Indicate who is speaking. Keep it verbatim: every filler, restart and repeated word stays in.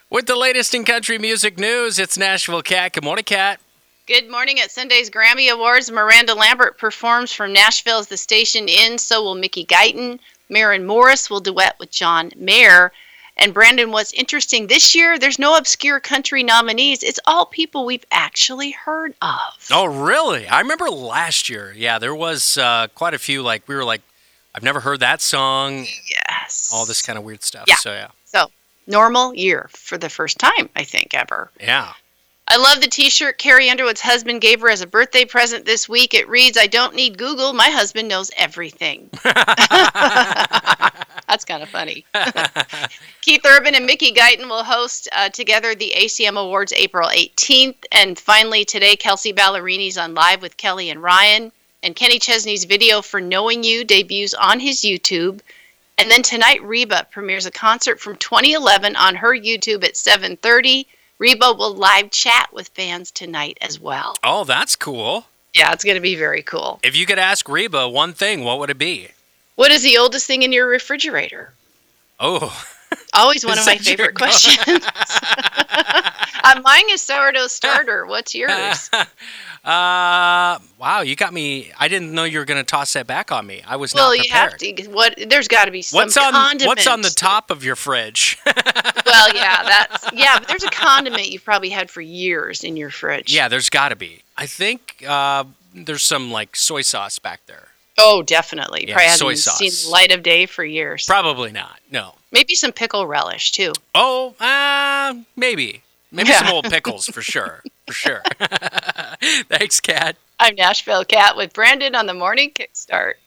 Speaker 1: With the latest in country music news, it's Nashville Cat. Good morning, Cat.
Speaker 2: Good morning. At Sunday's Grammy Awards, Miranda Lambert performs from Nashville as the station ends. So will Mickey Guyton. Maren Morris will duet with John Mayer. And Brandon, what's interesting this year, there's no obscure country nominees. It's all people we've actually heard of.
Speaker 1: Oh, really? I remember last year. Yeah, there was uh, quite a few. Like, we were like, I've never heard that song.
Speaker 2: Yes.
Speaker 1: All this kind of weird stuff.
Speaker 2: Yeah.
Speaker 1: So, yeah.
Speaker 2: So, normal year for the first time, I think, ever.
Speaker 1: Yeah.
Speaker 2: I love the t-shirt Carrie Underwood's husband gave her as a birthday present this week. It reads, "I don't need Google. My husband knows everything." That's kind of funny. Keith Urban and Mickey Guyton will host uh, together the A C M Awards April eighteenth. And finally today, Kelsey Ballerini's on Live with Kelly and Ryan. And Kenny Chesney's video for Knowing You debuts on his YouTube. And then tonight, Reba premieres a concert from twenty eleven on her YouTube at seven thirty. Reba will live chat with fans tonight as well.
Speaker 1: Oh, that's cool.
Speaker 2: Yeah, it's going to be very cool.
Speaker 1: If you could ask Reba one thing, what would it be?
Speaker 2: What is the oldest thing in your refrigerator?
Speaker 1: Oh.
Speaker 2: Always one of my favorite questions. uh, mine is sourdough starter. What's yours?
Speaker 1: Uh, wow, you got me. I didn't know you were going to toss that back on me. I was
Speaker 2: well,
Speaker 1: not prepared.
Speaker 2: Well, you have to. What? There's got to be some
Speaker 1: what's on,
Speaker 2: condiment.
Speaker 1: What's on the top of your fridge?
Speaker 2: Well, yeah, that's yeah. But there's a condiment you've probably had for years in your fridge.
Speaker 1: Yeah, there's got to be. I think uh, there's some like soy sauce back there.
Speaker 2: Oh, definitely.
Speaker 1: Yeah,
Speaker 2: probably
Speaker 1: soy
Speaker 2: hasn't
Speaker 1: sauce.
Speaker 2: seen the light of day for years.
Speaker 1: Probably not. No.
Speaker 2: Maybe some pickle relish too.
Speaker 1: Oh, uh, maybe. Maybe
Speaker 2: Yeah.
Speaker 1: some old pickles for sure. For sure. Thanks, Kat.
Speaker 2: I'm Nashville Cat with Brandon on the Morning Kickstart.